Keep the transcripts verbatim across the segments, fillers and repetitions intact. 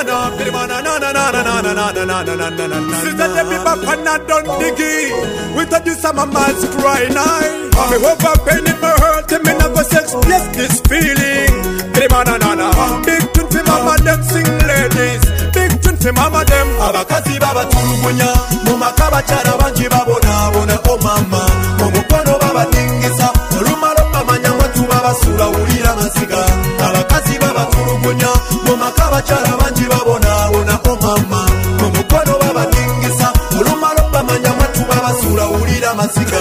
na, birimana na na na na na na na na na na na na. Sister Debbie Bapana don't diggy. We thought you some man's cry now. Me over pain in my heart, me never express this feeling. Birimana na na. Big tune for mama them sing ladies. Big tune for mama them. Abakazi baba tulugunya, mumakaba chara banji babona bona oh mama. Mumukono baba dingisa, olumalo bamanya watu baba sura ulira masiga. Abakazi baba tulugunya, mumakaba chara banji babona bona oh mama. Mumukono baba dingisa, olumalo bamanya watu baba sura ulira masiga.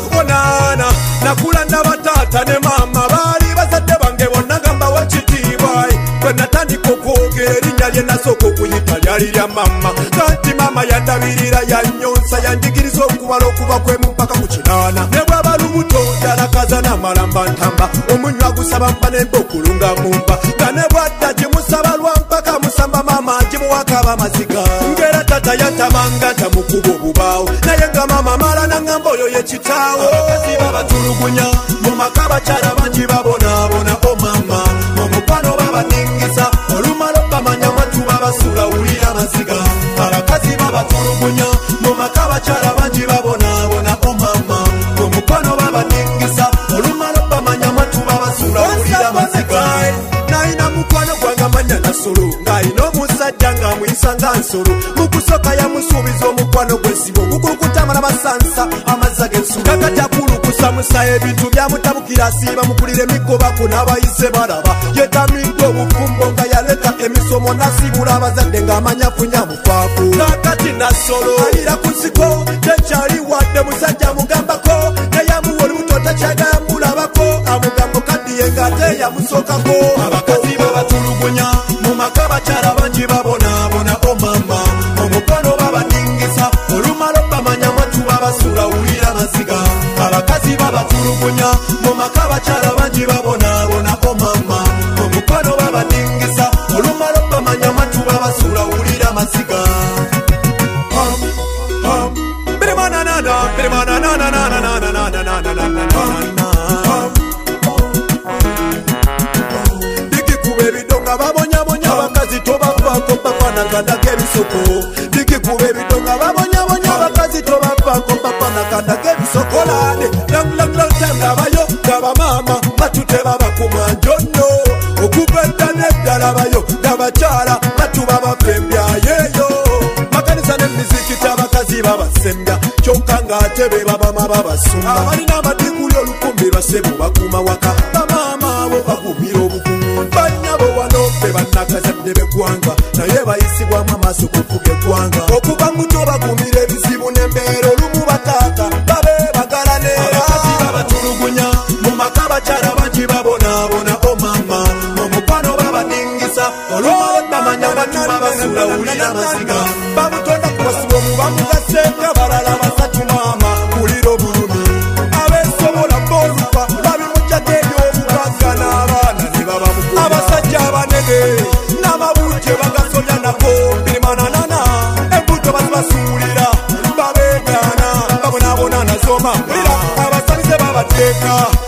Onana, nakula ndabatata ne mama bali bazadde bange bonna gamba wachitibwa. Kwena tandika okwogera erinnya lye nasooka okuyita lyali lya mama. Kanti mama yandabirira yanyonsa yanjigiriza okubala okuva kwemu mpaka ku kinaana. Ne bwaba lubuto yalakaza n'amalamba ntamba. Omunywa gusaba mpa n'emba okulunga mu mpa. Nga ne bwadda gimusaba lwa mpaka musamba mama gimuwakaba maziga. Ngera tata yatabanga tamukuba obubaawo. Naye nga mama mala n'angamba oyo ye kitaawo. Abakazi babatulugunya mu maka bakyala bangi babonaabona o mama. Omukwano babadingisa olumalo bamanya matu babasula wulira maziga. Abakazi babatulugunya mu maka bakyala bangi babonaabona o mama. Omukwano babadingisa olumalo bamanya matu babasula wulira maziga. Naina mukwano gwanga manya nasolo ng'alina omusajja ng'amuyisa nga nsolo. Mukusoka yamusuubiza omukwano gw'essibo gukulukutamala masansa amazza g'ensulo. Kakati akulukusa musa ebintu byamutabukira asiiba mukulira emigobako n'abayise balaba. Yetamidde obufumbo nga yaleka emisomo nasibula abazadde ng'amanya funya mufaafu. Kakati nasolo alira ku nsiko tekyali wadde musajja amugambako. Yayamuwa olubuto takyagala mulabako. Amugambo kaddiye ng'ate yamusookako. Abakazi babatulugunya mu maka bakyala bangi babonaabona o mama. Omukwano babadingisa olumalo bamanya matu babasula wulira maziga. Abakazi babatulugunya mu maka bakyala bangi babonaabona o mama. Omukwano babadingisa olumalo bamanya matu babasula wulira maziga. Birimana na na, birimana na na na na na na na na na na na. Babonyabonya bakazi tobavako papana kanda k'ebisoko. Bikikuba ebidonga babonyabonya bakazi tobavako papana kanda k'ebisoko. Olade long long long time labayo gaba mama batute babakuma njono. Okuva edda n'edda labayo gabakyala batu babafembya yeyo. Makanisa n'emizikiti abakazi babasembya kyokka ng'ate be babama babasumba. Abalina amadiguli olukumbi lwasebo bakuuma waka. Bamaama abo bakumira obukumu. Banyabo wano be bannakazadde b'eggwanga naye bayisibwamu amaaso kufuga eggwanga. Okuva muto bagumira ebizibu n'embeera olumu bataata babe bagalaneera. Abakazi babatulugunya mu maka bakyala bangi babonaabona o mama. Omukwano babadingisa olumalo bamanya batu babasula wulira maziga. Bamutonda ku basibomu bamugasenga balala basatu mama kulira obulumi. Abeesobola bolufa babimujjako ebyobugaga n'abaana ne baba mukulu. Abasajja abanene n'amabuuje bagasolya nako. Birimananana embuto bazibasuulira babeegaana babonaabona nazo mawulira. Abasalize babateeka